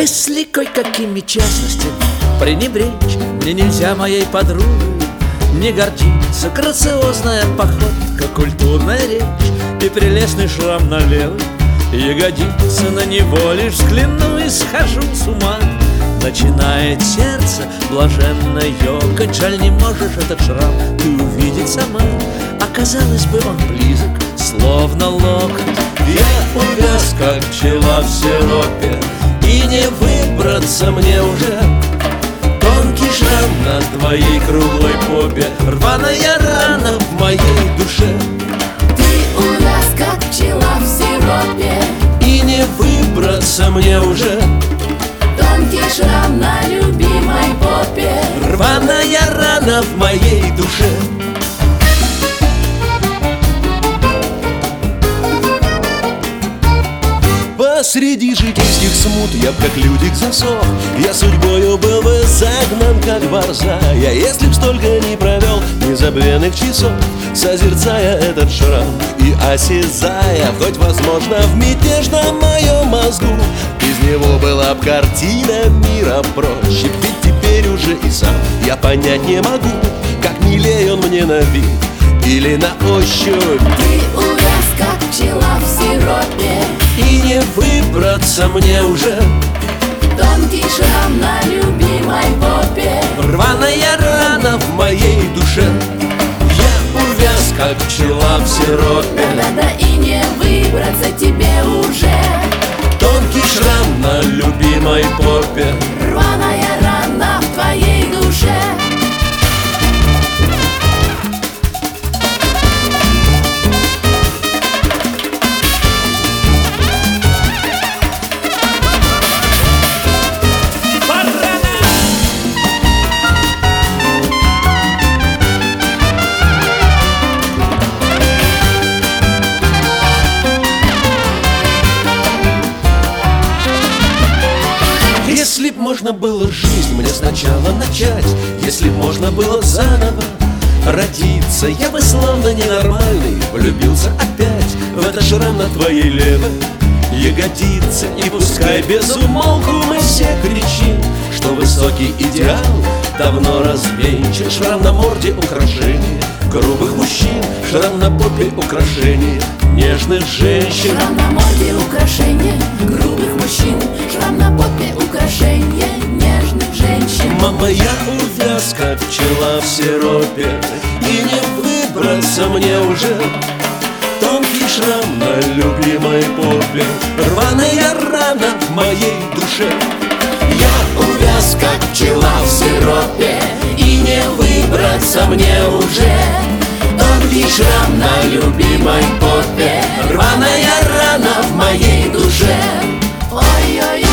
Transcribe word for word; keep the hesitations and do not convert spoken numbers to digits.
Если кое-какими частностями пренебречь мне нельзя моей подругой, не гордиться грациозная походка, культурная речь и прелестный шрам на левой ягодице. На него лишь взгляну и схожу с ума. Начинает сердце блаженно ёкать. Жаль, не можешь этот шрам ты увидеть сама. Оказалось бы, он близок, словно локоть. Я увяз, как пчела в сиропе, и не выбраться мне уже. Тонкий шрам на твоей круглой попе, рваная рана в моей душе. Ты увяз, как пчела в сиропе, и не выбраться мне уже. Тонкий шрам на любимой попе, рваная рана в моей душе. Посреди житейских смут я б как людик засох. Я судьбою был бы загнан, как борзая, если б столько не провел незабвенных часов, созерцая этот шрам и осязая, хоть возможно в мятежном моем мозгу из него была б картина мира проще. Ведь теперь уже и сам я понять не могу, как милее он мне на вид или на ощупь. ты увяз, как пчела в сиропе, и не выбраться мне уже. тонкий шрам на любимой попе, Рваная рана в моей душе. Я увяз, как пчела в сиропе, да-да-да, и не выбраться тебе уже. тонкий шрам на любимой попе, Рваная рана в твоей душе. Если б можно было жизнь мне сначала начать, если б можно было заново родиться, я бы словно ненормальный влюбился опять в этот шрам на твоей левой ягодице. И пускай без умолку мы все кричим, что высокий идеал давно развенчан. Шрам на морде — украшение грубых мужчин, шрам на попе — украшение нежных женщин. Шрам на морде — украшение грубых мужчин, шрам на попе — украшение нежных женщин. Мама, я увяз, как пчела в сиропе, и не выбраться мне уже. Тонкий шрам на любимой попе, рваная рана в моей душе. Я увяз, как пчела в сиропе, и не выбраться мне уже. Тонкий шрам на любимой попе, рваная рана в моей душе. Ой-ой-ой.